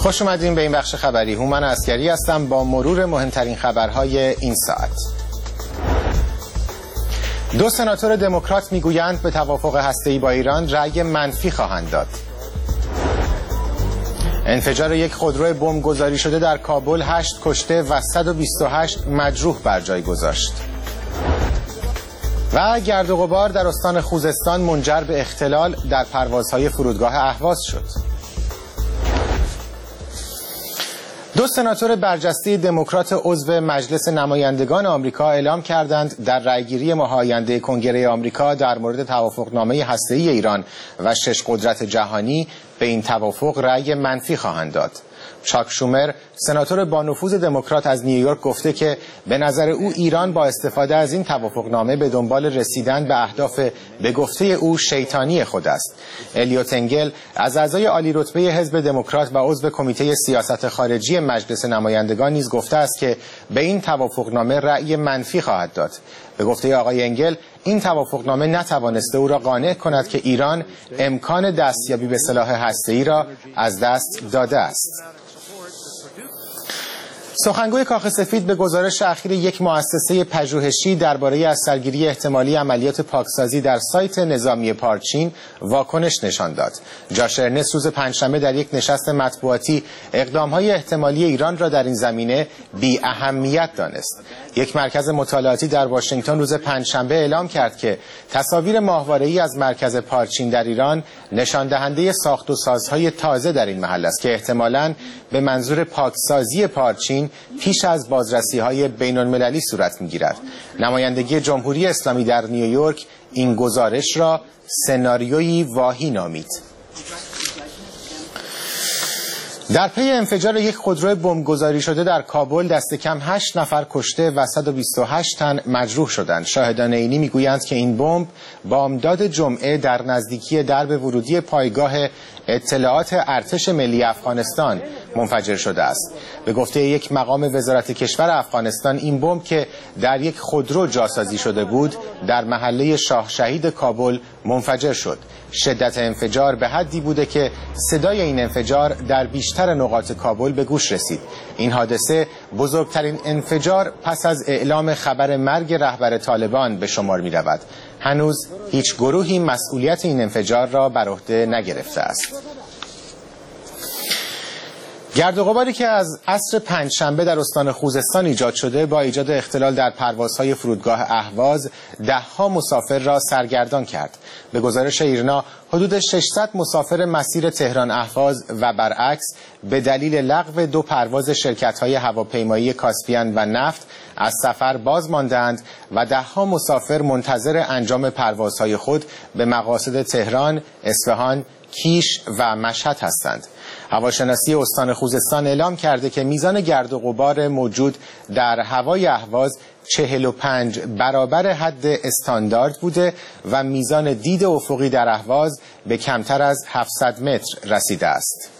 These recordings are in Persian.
خوش اومدین به این بخش خبری. هومن عسکری هستم با مرور مهمترین خبرهای این ساعت. 2 سناتور دموکرات میگویند به توافق هسته‌ای با ایران رأی منفی خواهند داد. انفجار یک خودرو بمب گذاری شده در کابل 8 کشته و 128 مجروح بر جای گذاشت. و گرد و غبار در استان خوزستان منجر به اختلال در پروازهای فرودگاه اهواز شد. 2 سناتور برجسته دموکرات عضو مجلس نمایندگان آمریکا اعلام کردند در رأیگیری ماه آینده کنگره آمریکا در مورد توافقنامه هسته‌ای ایران و 6 قدرت جهانی به این توافق رأی منفی خواهند داد. چاک شومر، سناتور با نفوذ دموکرات از نیویورک، گفته که به نظر او ایران با استفاده از این توافقنامه به دنبال رسیدن به اهداف به گفته او شیطانی خود است. الیوت انگل از اعضای عالی رتبه حزب دموکرات و عضو کمیته سیاست خارجی مجلس نمایندگان نیز گفته است که به این توافقنامه رأی منفی خواهد داد. به گفته آقای انگل، این توافقنامه نتوانسته او را قانع کند که ایران امکان دستیابی به سلاح هسته‌ای را از دست داده است. سخنگوی کاخ سفید به گزارش اخیر یک مؤسسه پژوهشی درباره از سرگیری احتمالی عملیات پاکسازی در سایت نظامی پارچین واکنش نشان داد. جاش ارنست روز پنجشنبه در یک نشست مطبوعاتی اقدام‌های احتمالی ایران را در این زمینه بی اهمیت دانست. یک مرکز مطالعاتی در واشنگتن روز پنجشنبه اعلام کرد که تصاویر ماهواره‌ای از مرکز پارچین در ایران نشان دهنده ساخت و سازهای تازه در این محل است که احتمالاً به منظور پاکسازی پارچین پیش از بازرسی‌های بین‌المللی صورت می‌گیرد. نمایندگی جمهوری اسلامی در نیویورک این گزارش را سناریویی واهی نامید. در پی انفجار یک خودرو بمبگذاری شده در کابل دست کم 8 نفر کشته و 128 تن مجروح شدند. شاهدان عینی میگویند که این بمب بامداد جمعه در نزدیکی درب ورودی پایگاه اطلاعات ارتش ملی افغانستان منفجر شده است. به گفته یک مقام وزارت کشور افغانستان، این بمب که در یک خودرو جاسازی شده بود در محله شاه شهید کابل منفجر شد. شدت انفجار به حدی بوده که صدای این انفجار در بیشتر نقاط کابل به گوش رسید. این حادثه بزرگترین انفجار پس از اعلام خبر مرگ رهبر طالبان به شمار می رود. هنوز هیچ گروهی مسئولیت این انفجار را بر عهده نگرفته است. گرد و غباری که از عصر پنجشنبه در استان خوزستان ایجاد شده با ایجاد اختلال در پروازهای فرودگاه اهواز 10 مسافر را سرگردان کرد. به گزارش ایرنا حدود 600 مسافر مسیر تهران اهواز و برعکس به دلیل لغو 2 پرواز شرکت‌های هواپیمایی کاسپیان و نفت از سفر باز ماندند و 10 مسافر منتظر انجام پروازهای خود به مقاصد تهران، اصفهان، کیش و مشهد هستند. هواشناسی استان خوزستان اعلام کرده که میزان گرد و غبار موجود در هوای اهواز 45 برابر حد استاندارد بوده و میزان دید افقی در اهواز به کمتر از 700 متر رسیده است.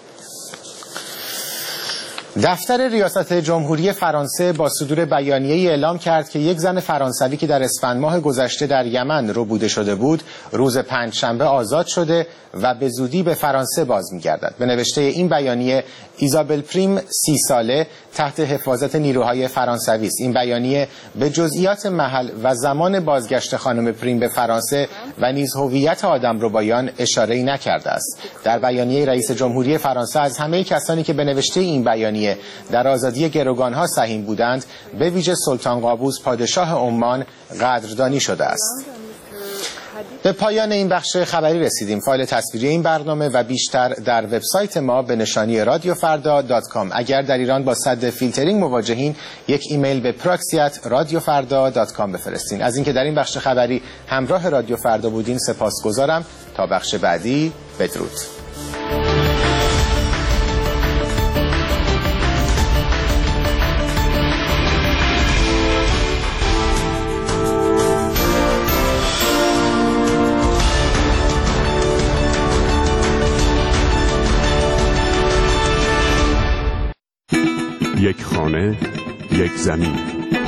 دفتر ریاست جمهوری فرانسه با صدور بیانیه‌ای اعلام کرد که یک زن فرانسوی که در اسفند ماه گذشته در یمن ربوده شده بود، روز پنجشنبه آزاد شده و به زودی به فرانسه باز می‌گردد. به نوشته این بیانیه، ایزابل پریم 30 ساله تحت حفاظت نیروهای فرانسوی است. این بیانیه به جزئیات محل و زمان بازگشت خانم پریم به فرانسه و نیز هویت آدمربایان اشاره‌ای نکرده است. در بیانیه رئیس جمهوری فرانسه از همه کسانی که به نوشته این بیانیه در آزادی گروگانها سهیم بودند، به ویژه سلطان قابوس پادشاه عمان قدردانی شده است. به پایان این بخش خبری رسیدیم. فایل تصویری این برنامه و بیشتر در وبسایت ما به نشانی radiofarda.com. اگر در ایران با صد فیلترینگ مواجهین، یک ایمیل به proxy@radiofarda.com بفرستین. از اینکه در این بخش خبری همراه رادیو فردا بودین سپاسگزارم. تا بخش بعدی، بدرود. یک خانه، یک زمین.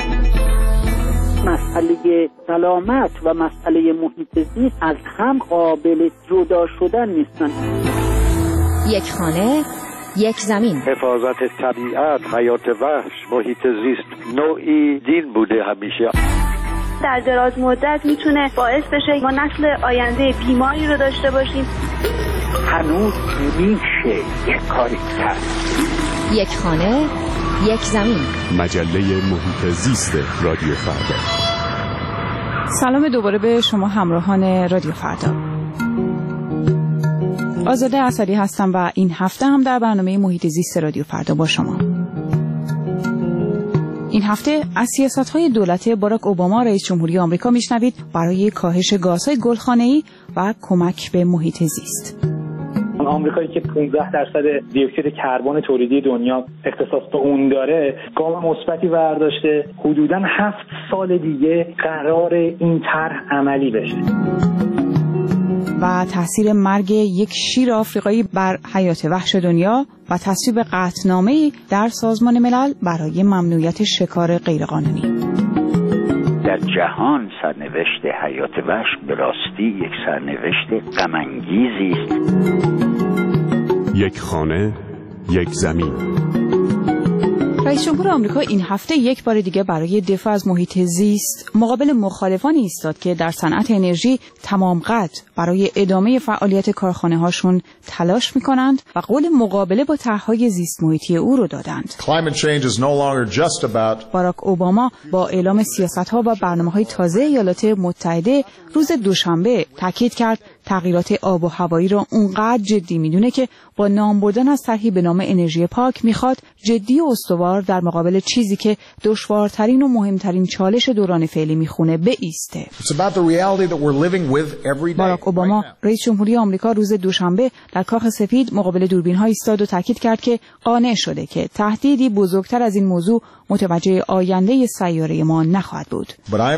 مسئله سلامت و مسئله محیط زیست از هم قابل جدا شدن نیستن. یک خانه، یک زمین. حفاظت طبیعت، حیات وحش، محیط زیست نوعی دین بوده همیشه. در دراز مدت میتونه باعث بشه ما نسل آینده بیماری رو داشته باشیم. هنوز میشه یک کاری کرد. یک خانه، یک زمین. مجله محیط زیست رادیو فردا. سلام دوباره به شما همراهان رادیو فردا. آزاده اسدی هستم و این هفته هم در برنامه محیط زیست رادیو فردا با شما. این هفته از سیاست‌های دولت باراک اوباما رئیس جمهوری آمریکا میشنوید برای کاهش گازهای گلخانه‌ای و کمک به محیط زیست. آمریکایی که 15% دیوکسید کربن تولیدی دنیا اختصاص به اون داره، گام مثبتی برداشته. حدوداً 7 سال دیگه قرار این طرح عملی بشه. و تاثیر مرگ یک شیر آفریقایی بر حیات وحش دنیا و تصویب قطعنامه‌ای در سازمان ملل برای ممنوعیت شکار غیرقانونی. در جهان سرنوشت حیات وحش به راستی یک سرنوشت غم‌انگیزی است. یک خانه، یک زمین. رئیس جمهور آمریکا این هفته یک بار دیگه برای دفاع از محیط زیست مقابل مخالفانی ایستاد که در صنعت انرژی تمام قد برای ادامه فعالیت کارخانه‌هاشون تلاش می‌کنند و قول مقابله با طرح‌های زیست محیطی او رو دادند. باراک اوباما با اعلام سیاست‌ها و برنامه‌های تازه ایالات متحده روز دوشنبه تاکید کرد تغییرات آب و هوایی را اونقدر جدی میدونه که با نام بردن از طرحی به نام انرژی پاک میخواد جدی و استوار در مقابل چیزی که دشوارترین و مهمترین چالش دوران فعلی میخونه بایسته. باراک اوباما رئیس جمهوری آمریکا روز دوشنبه در کاخ سفید مقابل دوربین‌ها ایستاد و تاکید کرد که قانع شده که تهدیدی بزرگتر از این موضوع متوجه آینده سیاره ما نخواهد بود.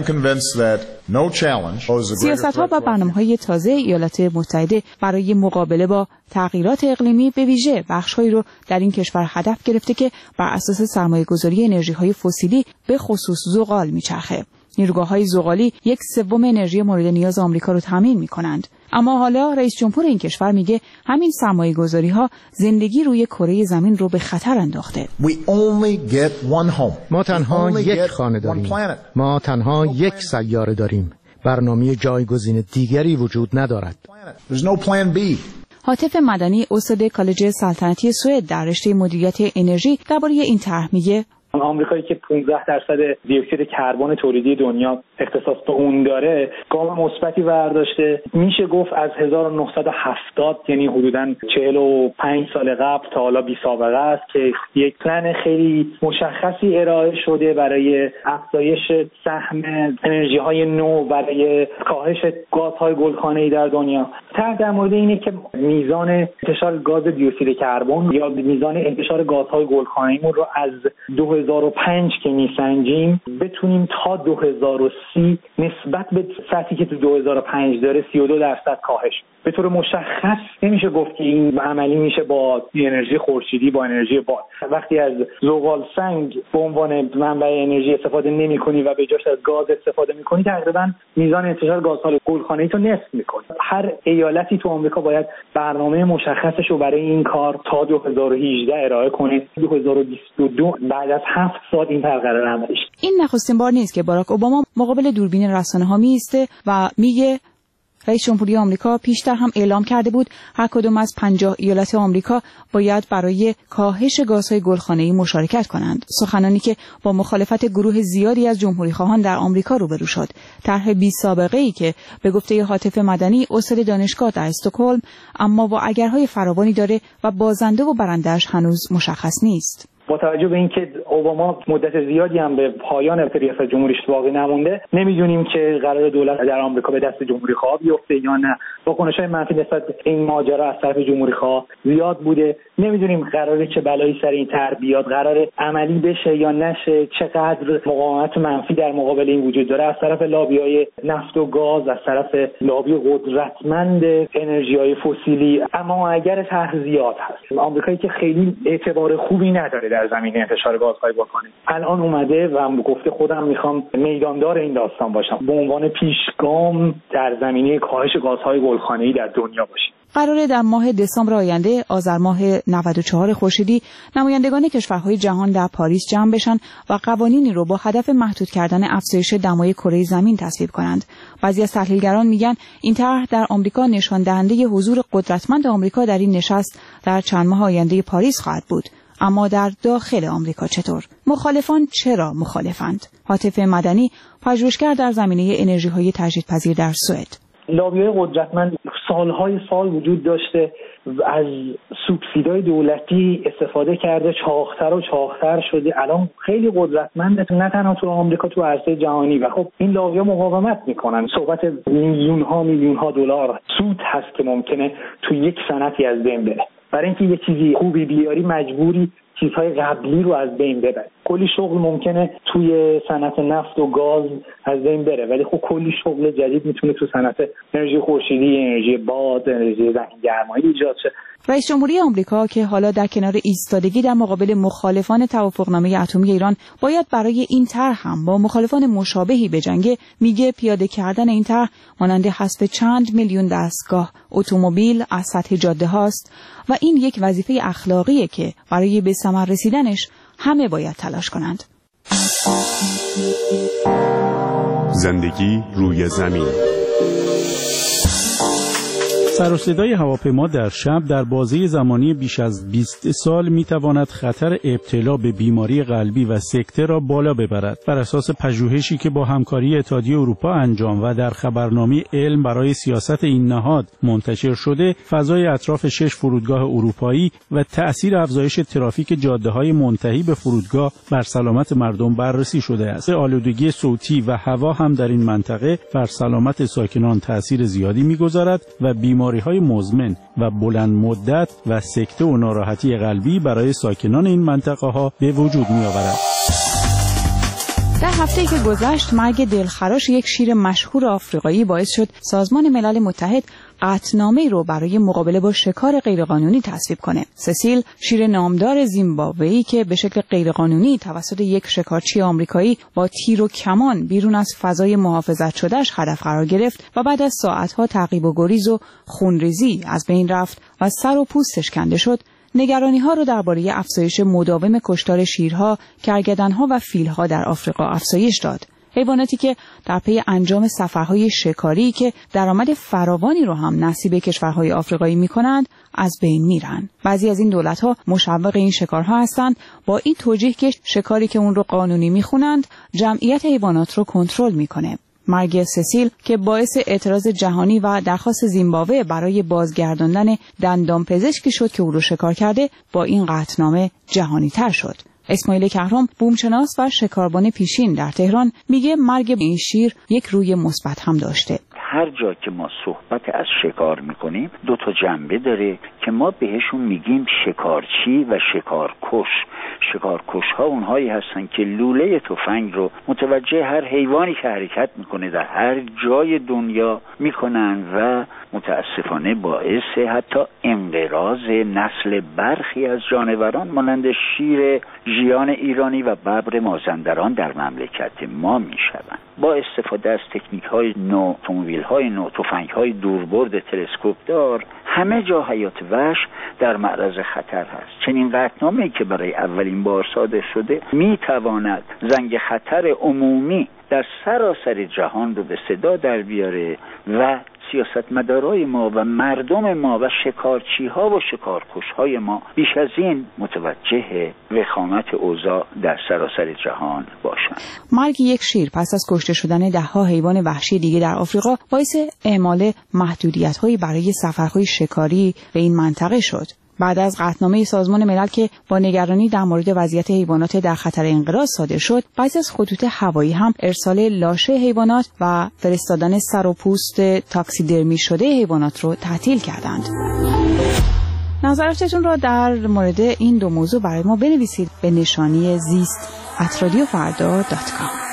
سیاست‌ها و برنامه‌های تازه ایالات متحده برای مقابله با تغییرات اقلیمی به ویژه بخش‌هایی رو در این کشور هدف گرفته که بر اساس سرمایه‌گذاری انرژی‌های فسیلی به خصوص زغال میچرخه. نیروگاه‌های زغالی 1/3 انرژی مورد نیاز آمریکا رو تامین می‌کنند. اما حالا رئیس جمهور این کشور میگه همین سرمایه‌گذاری‌ها زندگی روی کره زمین رو به خطر انداخته. ما تنها یک خانه داریم. ما تنها یک سیاره داریم. برنامه جایگزین دیگری وجود ندارد. هاتف مدنی استاد کالج سلطنتی سوئد در رشته مدیریت انرژی درباره این طرح میگه آمریکایی که 15% دیوکسید کربن تولیدی دنیا اختصاص به اون داره، گام مثبتی برداشته. میشه گفت از 1970 یعنی حدوداً 45 سال قبل تا حالا بی سابقه است که یک پلن خیلی مشخصی ارائه شده برای افزایش سهم انرژی‌های نو برای کاهش گازهای گلخانه‌ای در دنیا. طرح در مورد اینه که میزان انتشار گاز دیوکسید کربن یا میزان انتشار گازهای گلخانه‌ایمون رو از 2005 که میسنجیم بتونیم تا 2030 نسبت به سطحی که تو 2005 داره 32% کاهش. به طور مشخص نمیشه گفت که این عملی میشه با انرژی خورشیدی، با انرژی باد. وقتی از زغال سنگ به عنوان منبع انرژی استفاده نمی‌کنی و به جاش از گاز استفاده می‌کنی، تقریبا میزان انتشار گازهای گلخانه‌ای تو نصف می‌کنی. هر ایالتی تو آمریکا باید برنامه مشخصش رو برای این کار تا 2018 ارائه کنه. 2022 بعد از 7 سال این قرار عملی شه. این نخستین بار نیست که باراک اوباما مقابل دوربین رسانه‌ها میسته و میگه رئیس جمهوری آمریکا پیشتر هم اعلام کرده بود هر کدوم از 50 ایالت آمریکا باید برای کاهش گازهای گلخانه‌ای مشارکت کنند. سخنانی که با مخالفت گروه زیادی از جمهوری‌خواهان در آمریکا روبرو شد. طرح بی سابقه‌ای که به گفته هاتف مدنی استاد دانشگاه در استکهلم اما با اگرهای فراوانی داره و بازنده و برنده‌اش هنوز مشخص نیست. با توجه به اینکه اوباما مدت زیادی هم به پایان ریاست جمهوریش باقی نمونده، نمیدونیم که قرار دولت در آمریکا به دست جمهوری‌خواه بیفته یا نه. واکنش‌های منفی نسبت به این ماجرا از طرف جمهوری‌خواه زیاد بوده. نمیدونیم قراره چه بلایی سر این طرح بیاد، قراره عملی بشه یا نشه، چقدر مقاومت منفی در مقابل این وجود داره از طرف لابی‌های نفت و گاز، از طرف لابی قدرتمند انرژی‌های فسیلی. اما اگر طرح زیاد هست، آمریکایی که خیلی اعتبار خوبی نداره در زمینه انتشار گازهای گلخانه‌ای، الان اومده و گفته خودم میخوام میداندار این داستان باشم، به عنوان پیشگام در زمینه کاهش گازهای گلخانه‌ای در دنیا باشیم. قراره در ماه دسامبر آینده آذر ماه 94 خورشیدی نمایندگان کشورهای جهان در پاریس جمع بشن و قوانینی رو با هدف محدود کردن افزایش دمای کره زمین تصویب کنند. بعضی از تحلیلگران میگن این طرح در آمریکا نشان دهنده حضور قدرتمند آمریکا در این نشست در چند ماه آینده پاریس خواهد بود. اما در داخل آمریکا چطور؟ مخالفان چرا مخالفند؟ عاطف مدنی، پژوهشگر در زمینه انرژی‌های تجدیدپذیر در سوئد. لابی‌های قدرتمند سالهای سال وجود داشته، از سوبسیدای دولتی استفاده کرده، چاق‌تر و چاق‌تر شده، الان خیلی قدرتمنده نه تنها تو آمریکا، تو عرصه جهانی. و خب این لابی‌ها مقاومت میکنن. صحبت میلیون ها دلار سود هست که ممکنه تو یک صنعتی از بین بره. برای اینکه یه چیزی خوبی بیاری مجبوری چیزهای قبلی رو از بین ببری. کلی شغل ممکنه توی صنعت نفت و گاز از بین بره، ولی خب کلی شغل جدید میتونه تو صنعت انرژی خورشیدی، انرژی باد، انرژی گرمایی ایجاد شه. رئیس جمهوری آمریکا که حالا در کنار ایستادگی در مقابل مخالفان توافقنامه اتمی ایران باید برای این طرح هم با مخالفان مشابهی بجنگه، میگه پیاده کردن این طرح مانند حذف چند میلیون دستگاه اتومبیل از سطح جاده هاست و این یک وظیفه اخلاقیه که برای به ثمر رسیدنش همه باید تلاش کنند. زندگی روی زمین. سر و صدای هواپیما در شب در بازه زمانی بیش از 20 سال میتواند خطر ابتلا به بیماری قلبی و سکته را بالا ببرد. بر اساس پژوهشی که با همکاری اتحادیه اروپا انجام و در خبرنامه علم برای سیاست این نهاد منتشر شده، فضای اطراف 6 فرودگاه اروپایی و تأثیر افزایش ترافیک جاده‌های منتهی به فرودگاه بر سلامت مردم بررسی شده است. آلودگی صوتی و هوا هم در این منطقه بر سلامت ساکنان تأثیر زیادی می‌گذارد و بیماری‌های مزمن و بلند مدت و سکته و ناراحتی قلبی برای ساکنان این منطقه‌ها به وجود می‌آورد. در هفته‌ای که گذشت مرگ دلخراش یک شیر مشهور آفریقایی باعث شد سازمان ملل متحد قطعنامه‌ای رو برای مقابله با شکار غیرقانونی تصویب کنه. سسیل، شیر نامدار زیمبابویی که به شکل غیرقانونی توسط یک شکارچی آمریکایی با تیر و کمان بیرون از فضای محافظت شده‌اش هدف قرار گرفت و بعد از ساعت‌ها تعقیب و گریز و خونریزی از بین رفت و سر و پوستش کنده شد، نگرانی‌ها را درباره افزایش مداوم کشتار شیرها، کرگدن‌ها و فیل‌ها در آفریقا افزایش داد. حیواناتی که در پی انجام سفرهای شکاری که درآمد فراوانی رو هم نصیب کشورهای آفریقایی می‌کنند، از بین میرن. بعضی از این دولت‌ها مشوق این شکارها هستند با این توجیه که شکاری که اون رو قانونی می‌خونند، جمعیت حیوانات رو کنترل می‌کنه. مرگ سسیل که باعث اعتراض جهانی و درخواست زیمبابوه برای بازگرداندن دندانپزشکی شد که او رو شکار کرده، با این قطعنامه جهانی تر شد. اسماعیل کهرام، بومشناس و شکاربان پیشین در تهران، میگه مرگ این شیر یک روی مثبت هم داشته. هر جا که ما صحبت از شکار میکنیم 2 جنبه داره که ما بهشون میگیم شکارچی و شکارکش. شکارکش ها اونهایی هستن که لوله تفنگ رو متوجه هر حیوانی که حرکت میکنه در هر جای دنیا میکنن و متاسفانه باعث حتی انقراض نسل برخی از جانوران مانند شیر ژیان ایرانی و ببر مازندران در مملکت ما میشوند. با استفاده از تکنیک های نو، اتومبیل های نو، تفنگ های دوربرد تلسکوپ دار، همه جا حیات وحش در معرض خطر هست. چنین قطعنامه‌ای که برای اولین بار صادر شده میتواند زنگ خطر عمومی در سراسر جهان رو به صدا در بیاره و سیاستمدارای ما و مردم ما و شکارچی‌ها و شکارکش‌های ما بیش از این متوجه وخامت اوضاع در سراسر جهان باشند. مرگ یک شیر پس از کشته شدن ده‌ها حیوان وحشی دیگه در آفریقا باعث اعمال محدودیت‌هایی برای سفرهای شکاری به این منطقه شد. بعد از قطعنامه سازمان ملل که با نگرانی در مورد وضعیت حیوانات در خطر انقراض صادر شد، بعضی از خطوط هوایی هم ارسال لاشه حیوانات و فرستادن سر و پوست تاکسیدرمی شده حیوانات رو تعطیل کردند. نظراتتون را در مورد این 2 موضوع برای ما بنویسید به نشانی زیست@radiofarda.com.